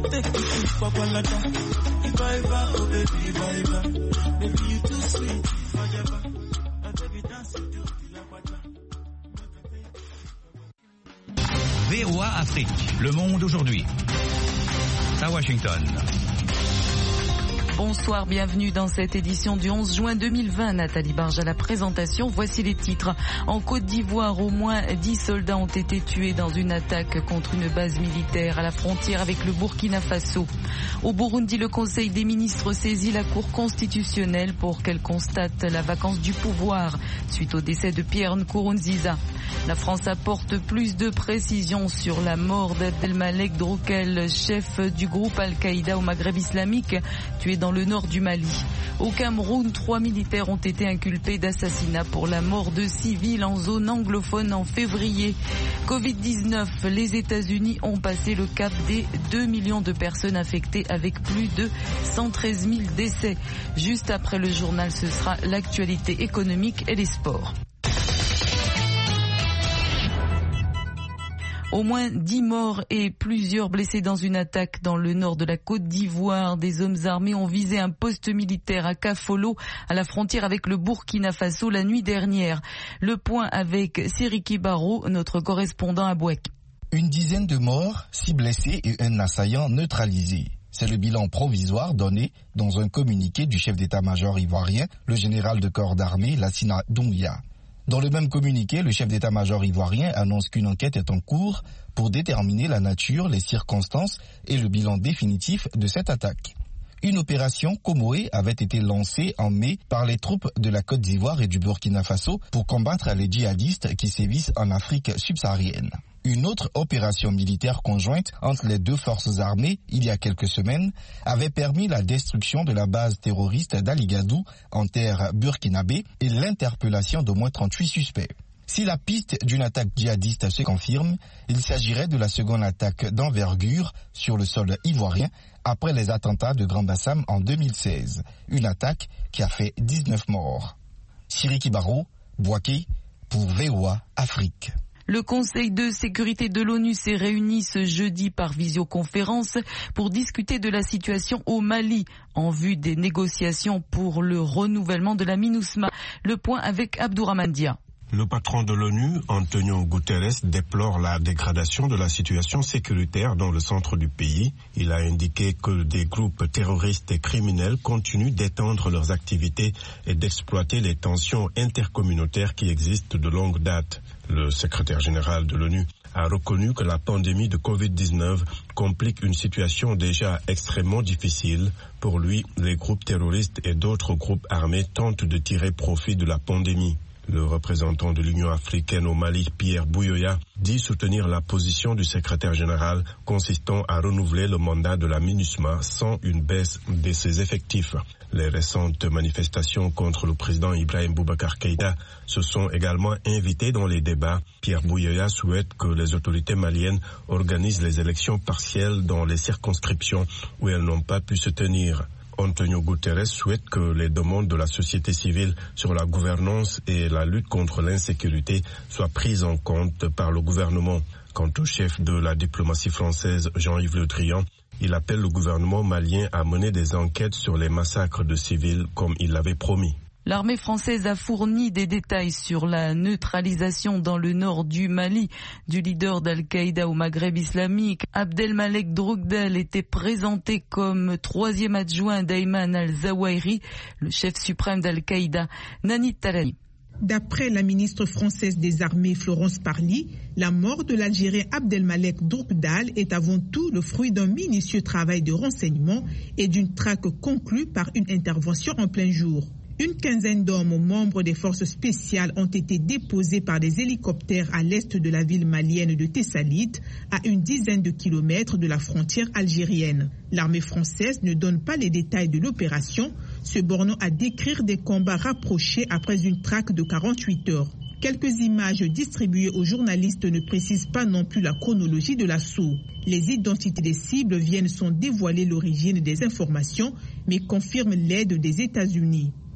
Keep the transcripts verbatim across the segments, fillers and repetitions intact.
take you to Papalata. If I ever, oh baby, if I ever. Baby, you too sweet, if I ever. Oh baby, dance it to the Lawata. V O A Afrique, le monde aujourd'hui. À Washington. Bonsoir, bienvenue dans cette édition du onze juin deux mille vingt. Nathalie Barge à la présentation. Voici les titres. En Côte d'Ivoire, au moins dix soldats ont été tués dans une attaque contre une base militaire à la frontière avec le Burkina Faso. Au Burundi, le Conseil des ministres saisit la Cour constitutionnelle pour qu'elle constate la vacance du pouvoir suite au décès de Pierre Nkurunziza. La France apporte plus de précisions sur la mort d'Abdelmalek Droukel, chef du groupe Al-Qaïda au Maghreb islamique, tué dans le nord du Mali. Au Cameroun, trois militaires ont été inculpés d'assassinat pour la mort de civils en zone anglophone en février. covid dix-neuf, les États-Unis ont passé le cap des deux millions de personnes infectées avec plus de cent treize mille décès. Juste après le journal, ce sera l'actualité économique et les sports. Au moins dix morts et plusieurs blessés dans une attaque dans le nord de la Côte d'Ivoire. Des hommes armés ont visé un poste militaire à Kafolo, à la frontière avec le Burkina Faso, la nuit dernière. Le point avec Siriki Baro, notre correspondant à Bouek. Une dizaine de morts, six blessés et un assaillant neutralisé. C'est le bilan provisoire donné dans un communiqué du chef d'état-major ivoirien, le général de corps d'armée Lassina Doumbia. Dans le même communiqué, le chef d'état-major ivoirien annonce qu'une enquête est en cours pour déterminer la nature, les circonstances et le bilan définitif de cette attaque. Une opération Comoé avait été lancée en mai par les troupes de la Côte d'Ivoire et du Burkina Faso pour combattre les djihadistes qui sévissent en Afrique subsaharienne. Une autre opération militaire conjointe entre les deux forces armées, il y a quelques semaines, avait permis la destruction de la base terroriste d'Aligadou en terre burkinabé et l'interpellation d'au moins trente-huit suspects. Si la piste d'une attaque djihadiste se confirme, il s'agirait de la seconde attaque d'envergure sur le sol ivoirien après les attentats de Grand Bassam en deux mille seize. Une attaque qui a fait dix-neuf morts. Siriki Baro, Bouaké, pour V O A Afrique. Le Conseil de sécurité de l'ONU s'est réuni ce jeudi par visioconférence pour discuter de la situation au Mali en vue des négociations pour le renouvellement de la MINUSMA. Le point avec Abdourahmane Dia. Le patron de l'ONU, Antonio Guterres, déplore la dégradation de la situation sécuritaire dans le centre du pays. Il a indiqué que des groupes terroristes et criminels continuent d'étendre leurs activités et d'exploiter les tensions intercommunautaires qui existent de longue date. Le secrétaire général de l'ONU a reconnu que la pandémie de covid dix-neuf complique une situation déjà extrêmement difficile. Pour lui, les groupes terroristes et d'autres groupes armés tentent de tirer profit de la pandémie. Le représentant de l'Union africaine au Mali, Pierre Bouyoya, dit soutenir la position du secrétaire général consistant à renouveler le mandat de la MINUSMA sans une baisse de ses effectifs. Les récentes manifestations contre le président Ibrahim Boubacar Keïta se sont également invitées dans les débats. Pierre Bouyoya souhaite que les autorités maliennes organisent les élections partielles dans les circonscriptions où elles n'ont pas pu se tenir. Antonio Guterres souhaite que les demandes de la société civile sur la gouvernance et la lutte contre l'insécurité soient prises en compte par le gouvernement. Quant au chef de la diplomatie française, Jean-Yves Le Drian, il appelle le gouvernement malien à mener des enquêtes sur les massacres de civils comme il l'avait promis. L'armée française a fourni des détails sur la neutralisation dans le nord du Mali du leader d'Al-Qaïda au Maghreb islamique. Abdelmalek Droukel était présenté comme troisième adjoint d'Ayman al-Zawahiri, le chef suprême d'Al-Qaïda. Nani Talani. D'après la ministre française des Armées Florence Parly, la mort de l'Algérien Abdelmalek Droukel est avant tout le fruit d'un minutieux travail de renseignement et d'une traque conclue par une intervention en plein jour. Une quinzaine d'hommes membres des forces spéciales ont été déposés par des hélicoptères à l'est de la ville malienne de Tessalit, à une dizaine de kilomètres de la frontière algérienne. L'armée française ne donne pas les détails de l'opération, se bornant à décrire des combats rapprochés après une traque de quarante-huit heures. Quelques images distribuées aux journalistes ne précisent pas non plus la chronologie de l'assaut. Les identités des cibles viennent sans dévoiler l'origine des informations, mais confirment l'aide des États-Unis.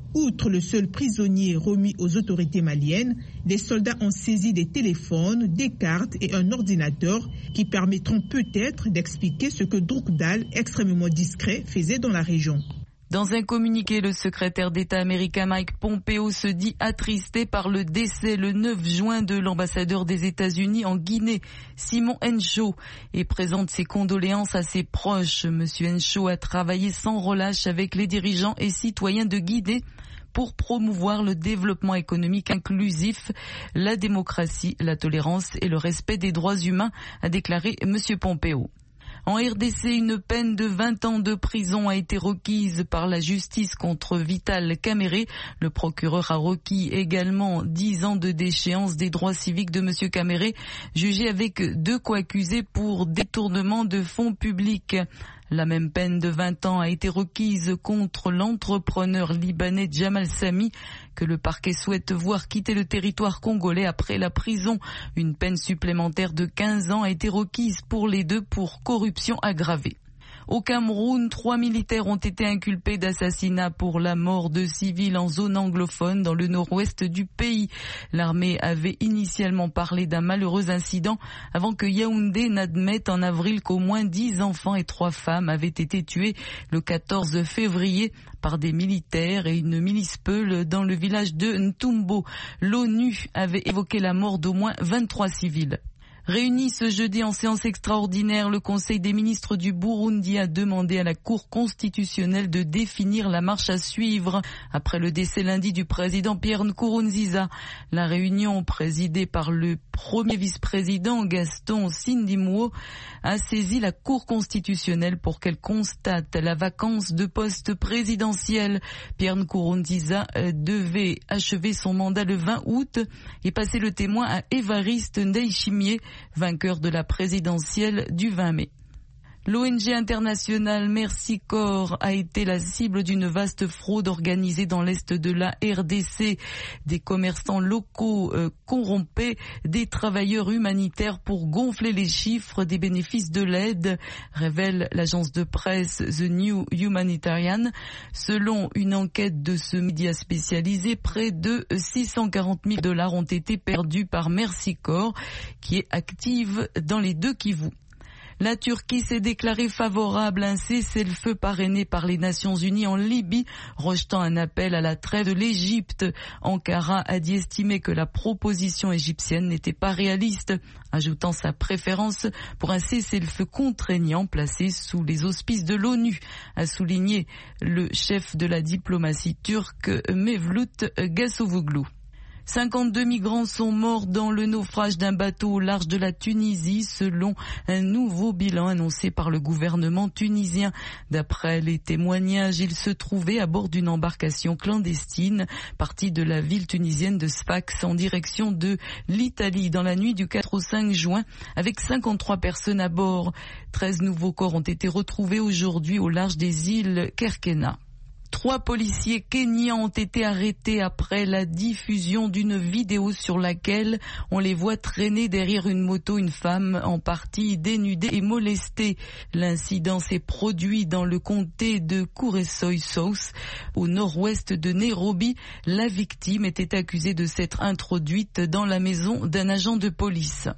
Outre le seul prisonnier remis aux autorités maliennes, des soldats ont saisi des téléphones, des cartes et un ordinateur qui permettront peut-être d'expliquer ce que Drukdal, extrêmement discret, faisait dans la région. Dans un communiqué, le secrétaire d'État américain Mike Pompeo se dit attristé par le décès le neuf juin de l'ambassadeur des États-Unis en Guinée, Simon Henshaw, et présente ses condoléances à ses proches. Monsieur Henshaw a travaillé sans relâche avec les dirigeants et citoyens de Guinée pour promouvoir le développement économique inclusif, la démocratie, la tolérance et le respect des droits humains, a déclaré Monsieur Pompeo. En R D C, une peine de vingt ans de prison a été requise par la justice contre Vital Kamere. Le procureur a requis également dix ans de déchéance des droits civiques de M. Kamere, jugé avec deux co-accusés pour détournement de fonds publics. La même peine de vingt ans a été requise contre l'entrepreneur libanais Jamal Sami, que le parquet souhaite voir quitter le territoire congolais après la prison. Une peine supplémentaire de quinze ans a été requise pour les deux pour corruption aggravée. Au Cameroun, trois militaires ont été inculpés d'assassinat pour la mort de civils en zone anglophone dans le nord-ouest du pays. L'armée avait initialement parlé d'un malheureux incident avant que Yaoundé n'admette en avril qu'au moins dix enfants et trois femmes avaient été tués le quatorze février par des militaires et une milice Peul dans le village de Ntumbo. L'ONU avait évoqué la mort d'au moins vingt-trois civils. Réuni ce jeudi en séance extraordinaire, le Conseil des ministres du Burundi a demandé à la Cour constitutionnelle de définir la marche à suivre après le décès lundi du président Pierre Nkurunziza. La réunion, présidée par le premier vice-président Gaston Sindimwo, a saisi la Cour constitutionnelle pour qu'elle constate la vacance de poste présidentiel. Pierre Nkurunziza devait achever son mandat le vingt août et passer le témoin à Évariste Ndayishimiye, vainqueur de la présidentielle du vingt mai. L'O N G internationale Mercy Corps a été la cible d'une vaste fraude organisée dans l'est de la R D C. Des commerçants locaux euh, corrompaient des travailleurs humanitaires pour gonfler les chiffres des bénéfices de l'aide, révèle l'agence de presse The New Humanitarian. Selon une enquête de ce média spécialisé, près de six cent quarante mille dollars ont été perdus par Mercy Corps, qui est active dans les deux Kivu. La Turquie s'est déclarée favorable à un cessez-le-feu parrainé par les Nations Unies en Libye, rejetant un appel à la trêve de l'Égypte. Ankara a dit estimer que la proposition égyptienne n'était pas réaliste, ajoutant sa préférence pour un cessez-le-feu contraignant placé sous les auspices de l'ONU, a souligné le chef de la diplomatie turque Mevlut Gassovoglou. cinquante-deux migrants sont morts dans le naufrage d'un bateau au large de la Tunisie, selon un nouveau bilan annoncé par le gouvernement tunisien. D'après les témoignages, ils se trouvaient à bord d'une embarcation clandestine partie de la ville tunisienne de Sfax en direction de l'Italie dans la nuit du quatre au cinq juin, avec cinquante-trois personnes à bord. treize nouveaux corps ont été retrouvés aujourd'hui au large des îles Kerkena. Trois policiers kenyans ont été arrêtés après la diffusion d'une vidéo sur laquelle on les voit traîner derrière une moto une femme en partie dénudée et molestée. L'incident s'est produit dans le comté de Kuresoi South, au nord-ouest de Nairobi. La victime était accusée de s'être introduite dans la maison d'un agent de police.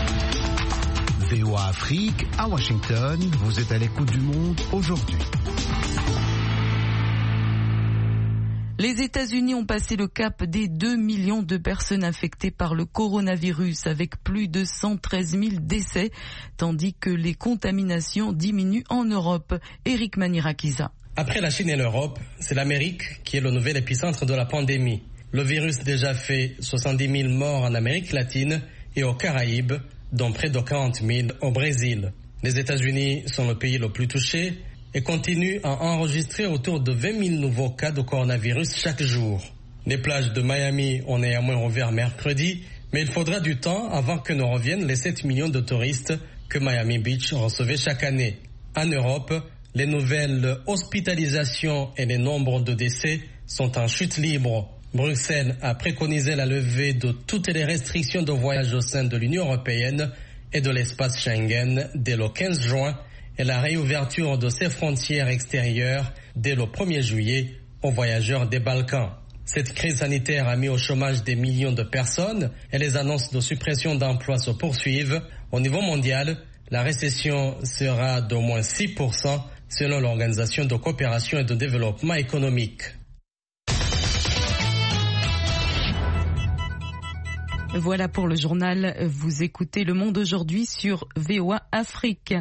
V O A Afrique, à Washington, vous êtes à l'écoute du monde aujourd'hui. Les États-Unis ont passé le cap des deux millions de personnes infectées par le coronavirus, avec plus de cent treize mille décès, tandis que les contaminations diminuent en Europe. Eric Manirakiza. Après la Chine et l'Europe, c'est l'Amérique qui est le nouvel épicentre de la pandémie. Le virus a déjà fait soixante-dix mille morts en Amérique latine et aux Caraïbes, dont près de quarante mille au Brésil. Les États-Unis sont le pays le plus touché et continue à enregistrer autour de vingt mille nouveaux cas de coronavirus chaque jour. Les plages de Miami ont néanmoins ouvert mercredi, mais il faudra du temps avant que ne reviennent les sept millions de touristes que Miami Beach recevait chaque année. En Europe, les nouvelles hospitalisations et les nombres de décès sont en chute libre. Bruxelles a préconisé la levée de toutes les restrictions de voyage au sein de l'Union européenne et de l'espace Schengen dès le quinze juin, et la réouverture de ses frontières extérieures dès le premier juillet, aux voyageurs des Balkans. Cette crise sanitaire a mis au chômage des millions de personnes et les annonces de suppression d'emplois se poursuivent. Au niveau mondial, la récession sera d'au moins six pour cent selon l'Organisation de coopération et de développement économique. Voilà pour le journal. Vous écoutez Le Monde aujourd'hui sur V O A Afrique.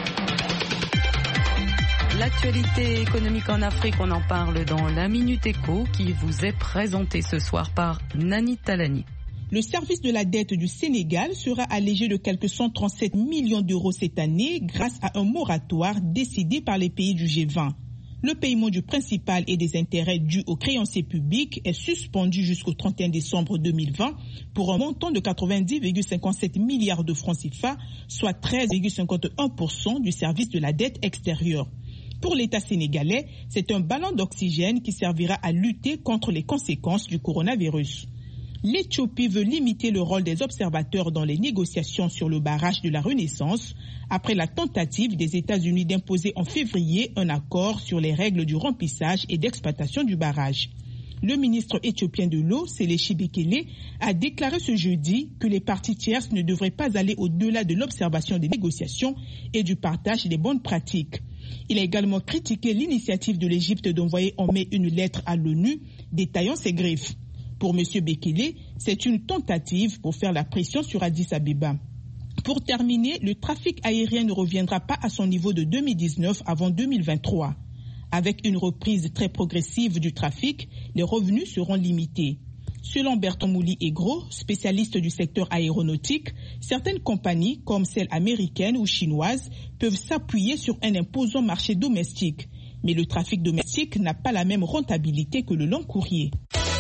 L'actualité économique en Afrique, on en parle dans la Minute Éco qui vous est présentée ce soir par Nani Talani. Le service de la dette du Sénégal sera allégé de quelques cent trente-sept millions d'euros cette année grâce à un moratoire décidé par les pays du G vingt. Le paiement du principal et des intérêts dus aux créanciers publics est suspendu jusqu'au trente et un décembre deux mille vingt pour un montant de quatre-vingt-dix virgule cinquante-sept milliards de francs C F A, soit treize virgule cinquante et un pour cent du service de la dette extérieure. Pour l'État sénégalais, c'est un ballon d'oxygène qui servira à lutter contre les conséquences du coronavirus. L'Éthiopie veut limiter le rôle des observateurs dans les négociations sur le barrage de la Renaissance après la tentative des États-Unis d'imposer en février un accord sur les règles du remplissage et d'exploitation du barrage. Le ministre éthiopien de l'eau, Selechi Bekele, a déclaré ce jeudi que les parties tierces ne devraient pas aller au-delà de l'observation des négociations et du partage des bonnes pratiques. Il a également critiqué l'initiative de l'Égypte d'envoyer en mai une lettre à l'ONU détaillant ses griefs. Pour M. Bekele, c'est une tentative pour faire la pression sur Addis Abeba. Pour terminer, le trafic aérien ne reviendra pas à son niveau de deux mille dix-neuf avant deux mille vingt-trois. Avec une reprise très progressive du trafic, les revenus seront limités. Selon Berton Mouli-Egro, spécialiste du secteur aéronautique, certaines compagnies, comme celles américaines ou chinoises, peuvent s'appuyer sur un imposant marché domestique. Mais le trafic domestique n'a pas la même rentabilité que le long courrier.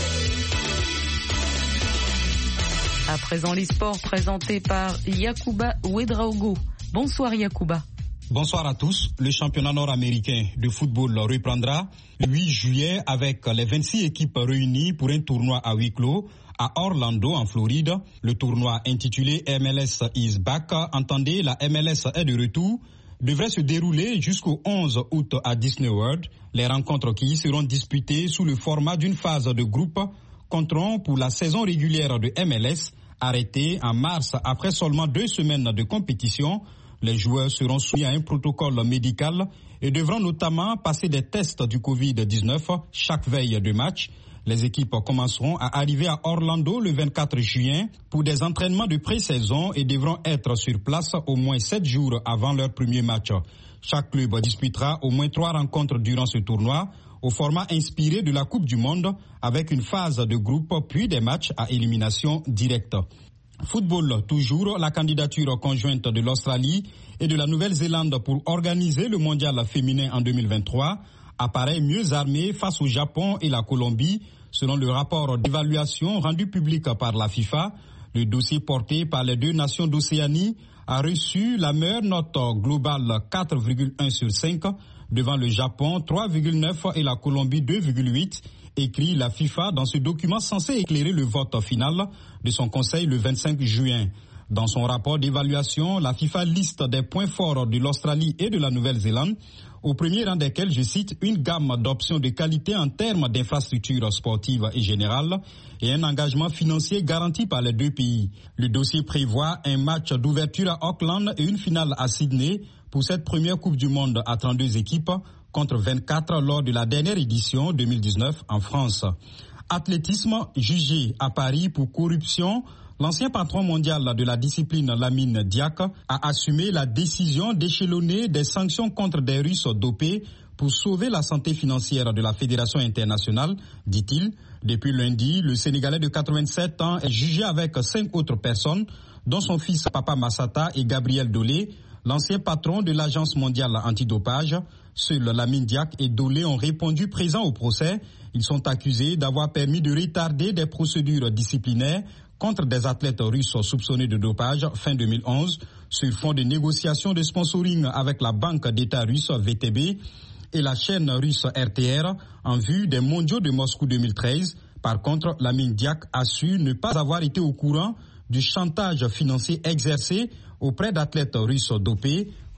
À présent, les sports présentés par Yacouba Ouedraogo. Bonsoir Yacouba. Bonsoir à tous. Le championnat nord-américain de football reprendra le huit juillet avec les vingt-six équipes réunies pour un tournoi à huis clos à Orlando, en Floride. Le tournoi intitulé M L S is back, entendez, la M L S est de retour, devrait se dérouler jusqu'au onze août à Disney World. Les rencontres qui y seront disputées sous le format d'une phase de groupe compteront pour la saison régulière de M L S, arrêtée en mars après seulement deux semaines de compétition. Les joueurs seront soumis à un protocole médical et devront notamment passer des tests du covid dix-neuf chaque veille de match. Les équipes commenceront à arriver à Orlando le vingt-quatre juin pour des entraînements de pré-saison et devront être sur place au moins sept jours avant leur premier match. Chaque club disputera au moins trois rencontres durant ce tournoi au format inspiré de la Coupe du Monde avec une phase de groupe puis des matchs à élimination directe. Football, toujours, la candidature conjointe de l'Australie et de la Nouvelle-Zélande pour organiser le mondial féminin en deux mille vingt-trois apparaît mieux armée face au Japon et la Colombie, selon le rapport d'évaluation rendu public par la FIFA. Le dossier porté par les deux nations d'Océanie a reçu la meilleure note globale quatre virgule un sur cinq, devant le Japon trois virgule neuf et la Colombie deux virgule huit. Écrit la FIFA dans ce document censé éclairer le vote final de son conseil le vingt-cinq juin. Dans son rapport d'évaluation, la FIFA liste des points forts de l'Australie et de la Nouvelle-Zélande, au premier rang desquels, je cite, une gamme d'options de qualité en termes d'infrastructures sportives et générales et un engagement financier garanti par les deux pays. Le dossier prévoit un match d'ouverture à Auckland et une finale à Sydney pour cette première Coupe du Monde à trente-deux équipes, contre vingt-quatre lors de la dernière édition deux mille dix-neuf en France. Athlétisme, jugé à Paris pour corruption, l'ancien patron mondial de la discipline Lamine Diack a assumé la décision d'échelonner des sanctions contre des Russes dopés pour sauver la santé financière de la Fédération internationale, dit-il. Depuis lundi, le Sénégalais de quatre-vingt-sept ans est jugé avec cinq autres personnes, dont son fils Papa Massata et Gabriel Dolé, l'ancien patron de l'Agence mondiale antidopage. Seuls Lamine Diack et Dolé ont répondu présents au procès. Ils sont accusés d'avoir permis de retarder des procédures disciplinaires contre des athlètes russes soupçonnés de dopage fin deux mille onze sur fond de négociations de sponsoring avec la banque d'État russe V T B et la chaîne russe R T R en vue des mondiaux de Moscou deux mille treize. Par contre, Lamine Diack a su ne pas avoir été au courant du chantage financier exercé auprès d'athlètes russes dopés,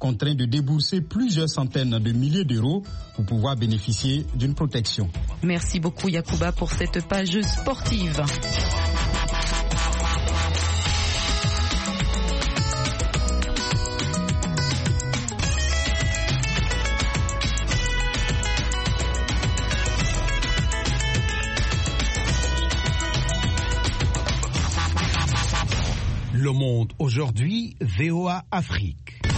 contraint de débourser plusieurs centaines de milliers d'euros pour pouvoir bénéficier d'une protection. Merci beaucoup Yacouba pour cette page sportive. Le Monde aujourd'hui, V O A Afrique.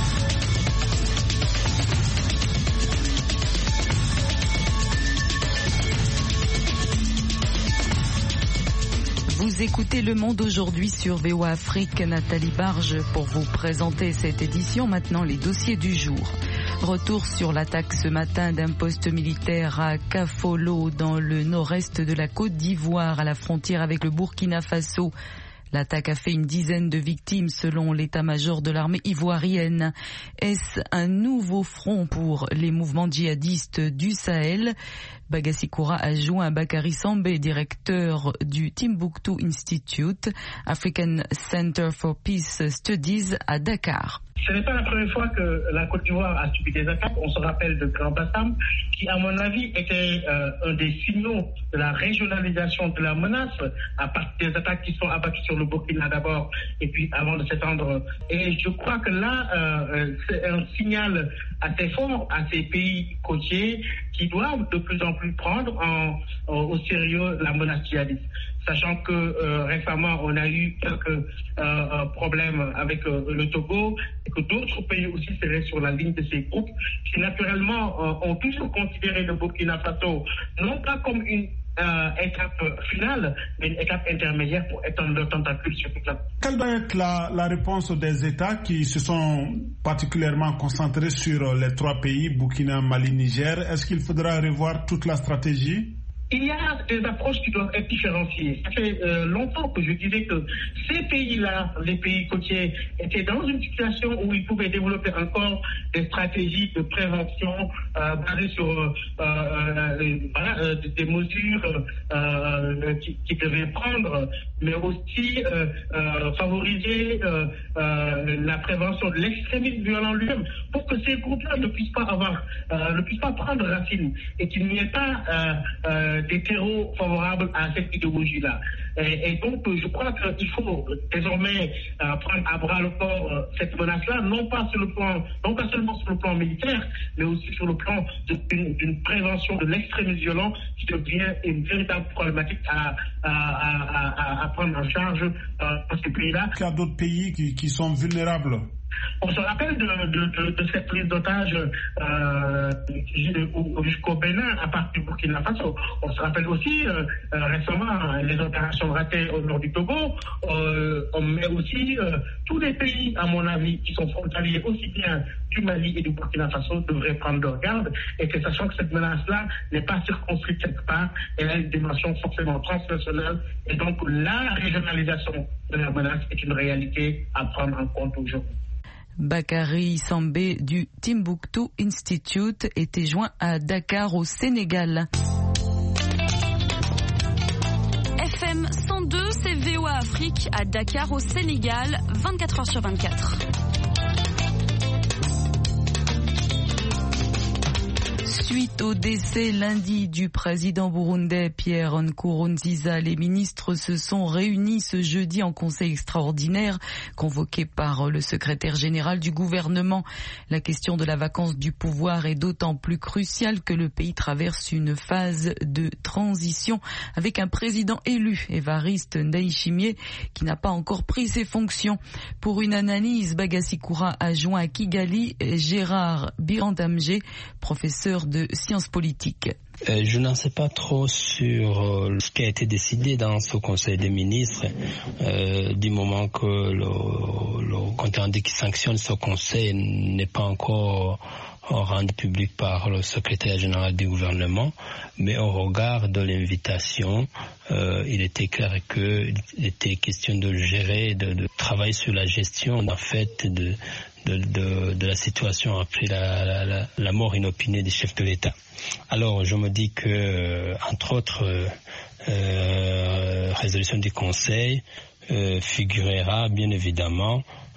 Vous écoutez Le Monde aujourd'hui sur V O A Afrique. Nathalie Barge pour vous présenter cette édition. Maintenant, les dossiers du jour. Retour sur l'attaque ce matin d'un poste militaire à Kafolo dans le nord-est de la Côte d'Ivoire à la frontière avec le Burkina Faso. L'attaque a fait une dizaine de victimes selon l'état-major de l'armée ivoirienne. Est-ce un nouveau front pour les mouvements djihadistes du Sahel? Bagassi Koura a joint Bakary Sambé, directeur du Timbuktu Institute, African Center for Peace Studies à Dakar. Ce n'est pas la première fois que la Côte d'Ivoire a subi des attaques. On se rappelle de Grand Bassam, qui, à mon avis, était euh, un des signaux de la régionalisation de la menace, à partir des attaques qui sont abattues sur le Burkina d'abord, et puis avant de s'étendre. Et je crois que là, euh, c'est un signal assez fort à ces pays côtiers qui doivent de plus en plus prendre en, en, au sérieux la menace djihadiste. Sachant que euh, récemment, on a eu quelques euh, problèmes avec euh, le Togo et que d'autres pays aussi seraient sur la ligne de ces groupes qui, naturellement, euh, ont toujours considéré le Burkina Faso non pas comme une euh, étape finale, mais une étape intermédiaire pour étendre leurs tentacules sur toute la... Quelle doit être la, la réponse des États qui se sont particulièrement concentrés sur les trois pays, Burkina, Mali, Niger? Est-ce qu'il faudra revoir toute la stratégie? Il y a des approches qui doivent être différenciées. Ça fait euh, longtemps que je disais que ces pays-là, les pays côtiers, étaient dans une situation où ils pouvaient développer encore des stratégies de prévention euh, basées sur euh, euh, voilà, euh, des mesures euh, qui, qui devaient prendre, mais aussi euh, euh, favoriser euh, euh, la prévention de l'extrémisme violent lui-même, pour que ces groupes-là ne puissent pas avoir, euh, ne puissent pas prendre racine et qu'il n'y ait pas euh, euh, des terreaux favorables à cette idéologie-là. Et, et donc, je crois qu'il faut désormais euh, prendre à bras le corps euh, cette menace-là, non pas sur le plan, non pas seulement sur le plan militaire, mais aussi sur le plan d'une prévention de l'extrémisme violent qui devient une véritable problématique à, à, à, à, à prendre en charge euh, dans ces pays-là. Il y a d'autres pays qui, qui sont vulnérables. On se rappelle de, de, de, de cette prise d'otage euh, jusqu'au Bénin à partir du Burkina Faso. On se rappelle aussi euh, euh, récemment les opérations ratées au nord du Togo. Euh, on met aussi euh, tous les pays, à mon avis, qui sont frontaliers aussi bien du Mali et du Burkina Faso devraient prendre leur garde et que sachant que cette menace-là n'est pas circonscrite quelque part, elle a une dimension forcément transnationale et donc la régionalisation de la menace est une réalité à prendre en compte aujourd'hui. Bakary Sambé du Timbuktu Institute était joint à Dakar au Sénégal. F M cent deux, c'est V O A Afrique à Dakar au Sénégal, vingt-quatre heures sur vingt-quatre. Suite au décès lundi du président burundais Pierre Nkurunziza, les ministres se sont réunis ce jeudi en conseil extraordinaire convoqué par le secrétaire général du gouvernement. La question de la vacance du pouvoir est d'autant plus cruciale que le pays traverse une phase de transition avec un président élu, Évariste Ndayishimiye, qui n'a pas encore pris ses fonctions. Pour une analyse, Bagassi Koura a joint à Kigali Gérard Birandamgé, professeur de sciences politiques. Euh, je n'en sais pas trop sur euh, ce qui a été décidé dans ce Conseil des ministres, euh, du moment que le, le compte rendu qui sanctionne ce Conseil n'est pas encore rendu public par le secrétaire général du gouvernement, mais au regard de l'invitation, euh, il était clair qu'il était question de gérer, de, de travailler sur la gestion en fait de De, de, de la situation après la, la, la mort inopinée du chef de l'État. Alors je me dis que, entre autres euh, euh, résolution du Conseil, euh, figurera bien évidemment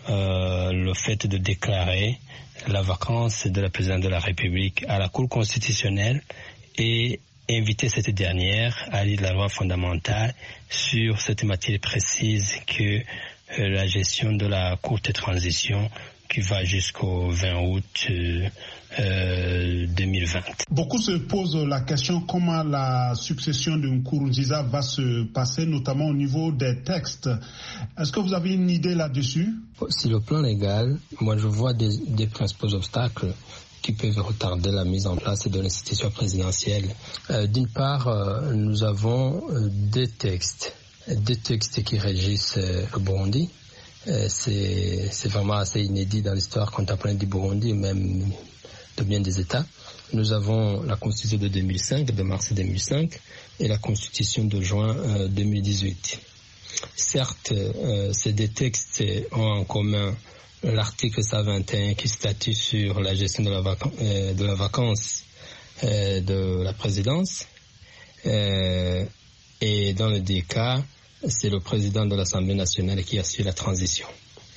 euh, le fait de déclarer la vacance de la présidente de la République à la Cour constitutionnelle et inviter cette dernière à lire la loi fondamentale sur cette matière précise que euh, la gestion de la courte transition qui va jusqu'au vingt août euh, euh, deux mille vingt. Beaucoup se posent la question comment la succession de Nkurunziza va se passer, notamment au niveau des textes. Est-ce que vous avez une idée là-dessus? Sur le plan légal, moi je vois des, des principaux obstacles qui peuvent retarder la mise en place de l'institution présidentielle. Euh, d'une part, euh, nous avons euh, deux textes, deux textes qui régissent euh, le Burundi. Euh, c'est, c'est vraiment assez inédit dans l'histoire contemporaine du Burundi, même de bien des États. Nous avons la Constitution de deux mille cinq, de mars deux mille cinq, et la Constitution de juin euh, deux mille dix-huit. Certes, euh, ces deux textes ont en commun l'article cent vingt et un qui statue sur la gestion de la, vac- euh, de la vacance euh, de la présidence. Euh, et dans les deux cas, c'est le président de l'Assemblée nationale qui assure la transition.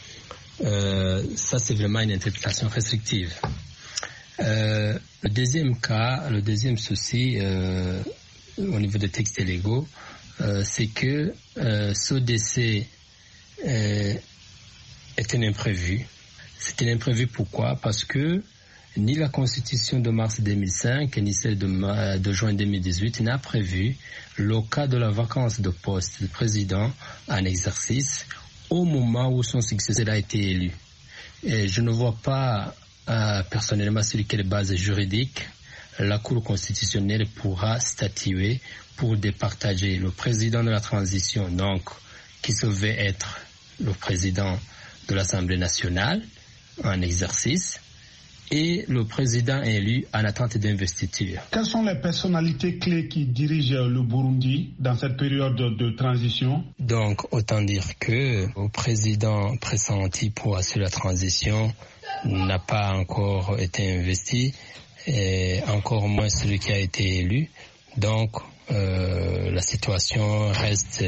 Euh, ça, c'est vraiment une interprétation restrictive. Euh, le deuxième cas, le deuxième souci euh, au niveau des textes légaux, euh, c'est que euh, ce décès euh, est un imprévu. C'est un imprévu pourquoi? Parce que ni la Constitution de mars deux mille cinq ni celle de, de juin deux mille dix-huit n'a prévu le cas de la vacance de poste de président en exercice au moment où son successeur a été élu. Et je ne vois pas euh, personnellement sur quelle base juridique la Cour constitutionnelle pourra statuer pour départager le président de la transition, donc qui se veut être le président de l'Assemblée nationale en exercice, et le président élu en attente d'investiture. Quelles sont les personnalités clés qui dirigent le Burundi dans cette période de transition? Donc, autant dire que le président pressenti pour assurer la transition n'a pas encore été investi, et encore moins celui qui a été élu. Donc, euh, la situation reste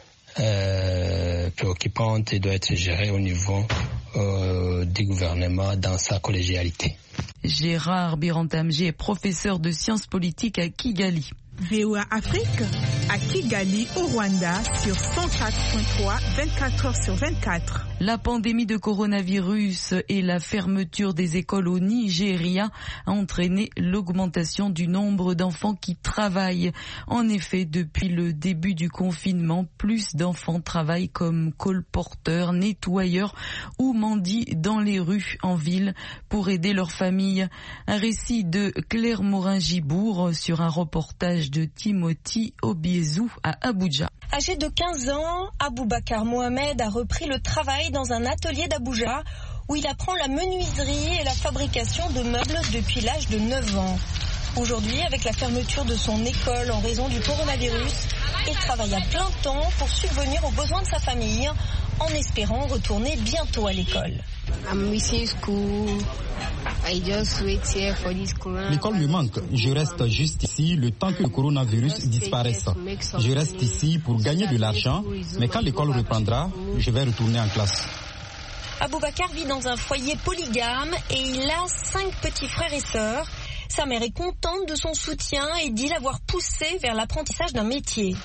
euh, préoccupante et doit être gérée au niveau euh, du gouvernement dans sa collégialité. Gérard Birantamji est professeur de sciences politiques à Kigali. V O A Afrique à Kigali au Rwanda sur cent quatre point trois, vingt-quatre heures sur vingt-quatre. La pandémie de coronavirus et la fermeture des écoles au Nigeria a entraîné l'augmentation du nombre d'enfants qui travaillent. En effet, depuis le début du confinement, plus d'enfants travaillent comme colporteurs, nettoyeurs ou mendient dans les rues en ville pour aider leur famille. Un récit de Claire Morin-Gibourg sur un reportage de Timothy Obiezou à Abuja. Âgé de quinze ans, Aboubakar Mohamed a repris le travail dans un atelier d'Abuja où il apprend la menuiserie et la fabrication de meubles depuis l'âge de neuf ans. Aujourd'hui, avec la fermeture de son école en raison du coronavirus, il travaille à plein temps pour subvenir aux besoins de sa famille en espérant retourner bientôt à l'école. L'école me manque. Je reste juste ici le temps que le coronavirus disparaisse. Je reste ici pour gagner de l'argent, mais quand l'école reprendra, je vais retourner en classe. Aboubakar vit dans un foyer polygame et il a cinq petits frères et sœurs. Sa mère est contente de son soutien et dit l'avoir poussé vers l'apprentissage d'un métier.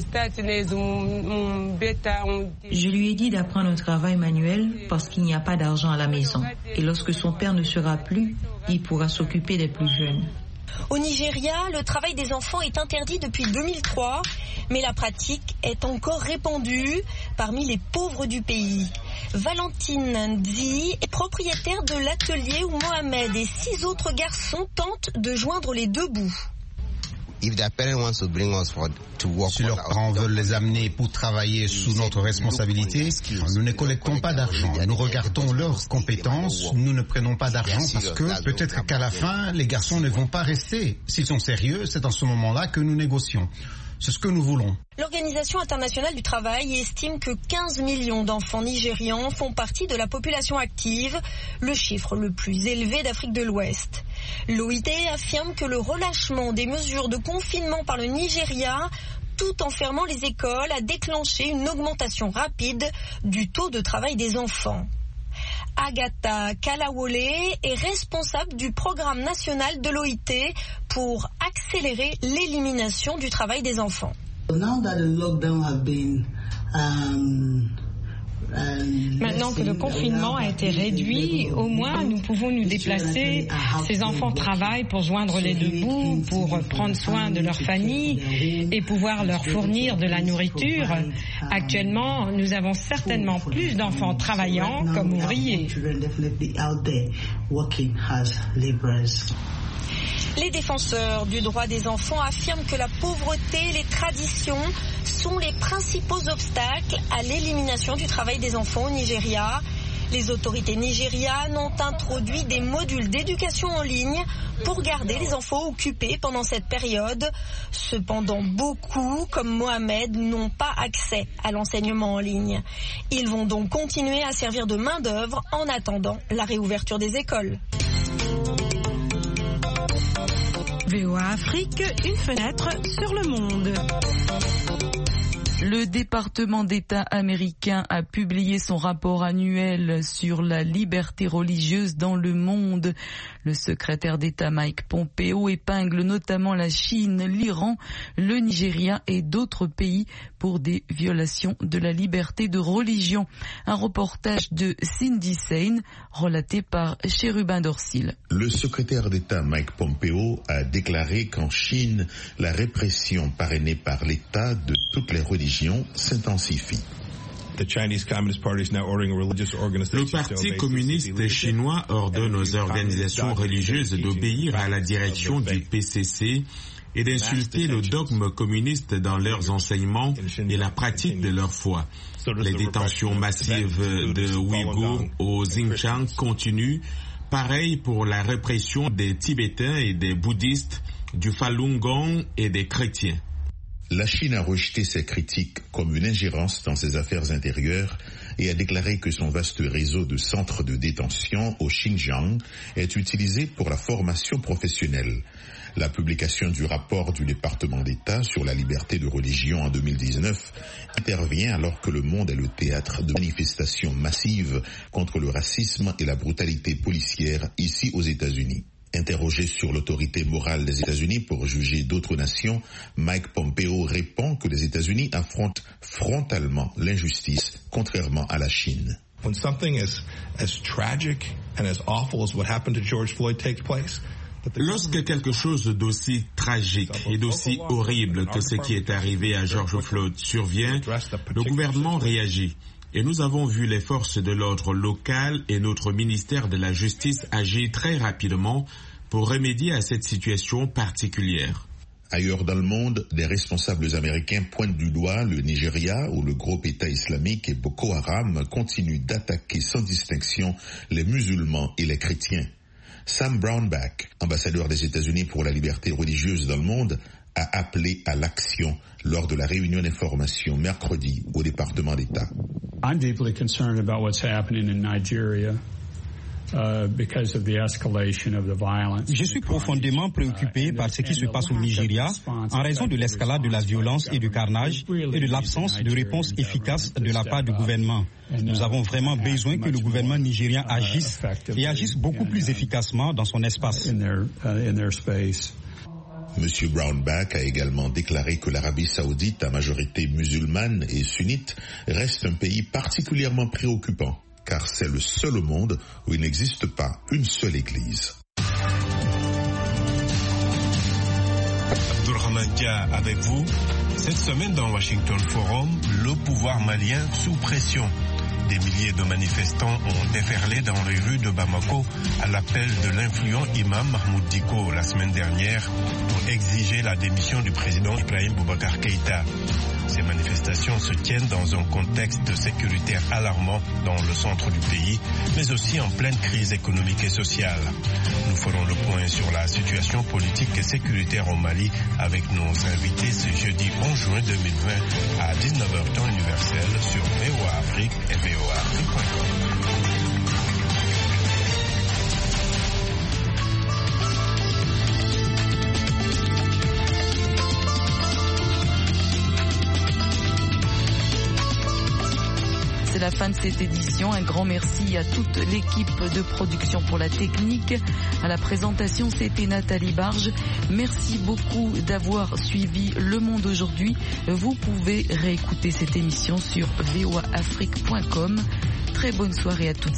Je lui ai dit d'apprendre un travail manuel parce qu'il n'y a pas d'argent à la maison. Et lorsque son père ne sera plus, il pourra s'occuper des plus jeunes. Au Nigeria, le travail des enfants est interdit depuis deux mille trois, mais la pratique est encore répandue parmi les pauvres du pays. Valentine Ndzi est propriétaire de l'atelier où Mohamed et six autres garçons tentent de joindre les deux bouts. Si leurs parents veulent les amener pour travailler sous notre responsabilité, nous ne collectons pas d'argent. Nous regardons leurs compétences, nous ne prenons pas d'argent parce que peut-être qu'à la fin, les garçons ne vont pas rester. S'ils sont sérieux, c'est à ce moment-là que nous négocions. C'est ce que nous voulons. L'Organisation internationale du travail estime que quinze millions d'enfants nigérians font partie de la population active, le chiffre le plus élevé d'Afrique de l'Ouest. L'O I T affirme que le relâchement des mesures de confinement par le Nigeria, tout en fermant les écoles, a déclenché une augmentation rapide du taux de travail des enfants. Agatha Kalawole est responsable du programme national de l'O I T pour accélérer l'élimination du travail des enfants. Now that the lockdown have been, um... Maintenant que le confinement a été réduit, au moins nous pouvons nous déplacer. Ces enfants travaillent pour joindre les deux bouts, pour prendre soin de leur famille et pouvoir leur fournir de la nourriture. Actuellement, nous avons certainement plus d'enfants travaillant comme ouvriers. Les défenseurs du droit des enfants affirment que la pauvreté et les traditions sont les principaux obstacles à l'élimination du travail des enfants au Nigeria. Les autorités nigérianes ont introduit des modules d'éducation en ligne pour garder les enfants occupés pendant cette période. Cependant, beaucoup, comme Mohamed, n'ont pas accès à l'enseignement en ligne. Ils vont donc continuer à servir de main-d'œuvre en attendant la réouverture des écoles. V O A Afrique, une fenêtre sur le monde. Le département d'État américain a publié son rapport annuel sur la liberté religieuse dans le monde. Le secrétaire d'État Mike Pompeo épingle notamment la Chine, l'Iran, le Nigeria et d'autres pays pour des violations de la liberté de religion. Un reportage de Cindy Sain, relaté par Chérubin Dorsil. Le secrétaire d'État Mike Pompeo a déclaré qu'en Chine, la répression parrainée par l'État de toutes les religions s'intensifie. Le Parti communiste chinois ordonne aux organisations religieuses d'obéir à la direction du P C C et d'insulter le dogme communiste dans leurs enseignements et la pratique de leur foi. Les détentions massives de Ouïghours au Xinjiang continuent, pareil pour la répression des Tibétains et des bouddhistes, du Falun Gong et des chrétiens. La Chine a rejeté ces critiques comme une ingérence dans ses affaires intérieures et a déclaré que son vaste réseau de centres de détention au Xinjiang est utilisé pour la formation professionnelle. La publication du rapport du département d'État sur la liberté de religion en deux mille dix-neuf intervient alors que le monde est le théâtre de manifestations massives contre le racisme et la brutalité policière ici aux États-Unis. Interrogé sur l'autorité morale des États-Unis pour juger d'autres nations, Mike Pompeo répond que les États-Unis affrontent frontalement l'injustice, contrairement à la Chine. When something as, as tragic and as awful as what happened to George Floyd takes place, lorsque quelque chose d'aussi tragique et d'aussi horrible que ce qui est arrivé à George Floyd survient, le gouvernement réagit. Et nous avons vu les forces de l'ordre locales et notre ministère de la Justice agir très rapidement pour remédier à cette situation particulière. Ailleurs dans le monde, des responsables américains pointent du doigt le Nigeria où le groupe État islamique et Boko Haram continuent d'attaquer sans distinction les musulmans et les chrétiens. Sam Brownback, ambassadeur des États-Unis pour la liberté religieuse dans le monde, a appelé à l'action lors de la réunion d'information mercredi au département d'État. I'm deeply concerned about what's happening in Nigeria. Uh, because of the escalation of the violence. Je suis profondément préoccupé par ce qui se passe au Nigeria en raison de l'escalade de la violence et du carnage et de l'absence de réponse efficace de la part du gouvernement. Nous avons vraiment besoin que le gouvernement nigérien agisse et agisse beaucoup plus efficacement dans son espace. Monsieur Brownback a également déclaré que l'Arabie saoudite, à majorité musulmane et sunnite, reste un pays particulièrement préoccupant, car c'est le seul au monde où il n'existe pas une seule église. Abdurrahman Dia avec vous. Cette semaine dans Washington Forum, le pouvoir malien sous pression. Des milliers de manifestants ont déferlé dans les rues de Bamako à l'appel de l'influent imam Mahmoud Dicko la semaine dernière pour exiger la démission du président Ibrahim Boubacar Keïta. Ces manifestations se tiennent dans un contexte sécuritaire alarmant dans le centre du pays, mais aussi en pleine crise économique et sociale. Nous ferons le point sur la situation politique et sécuritaire au Mali avec nos invités ce jeudi onze juin deux mille vingt à dix-neuf heures temps universel sur V O A Afrique et V O A Afrique point com. C'est la fin de cette édition. Un grand merci à toute l'équipe de production pour la technique. À la présentation, c'était Nathalie Barge. Merci beaucoup d'avoir suivi Le Monde aujourd'hui. Vous pouvez réécouter cette émission sur v o a afrique point com. Très bonne soirée à toutes.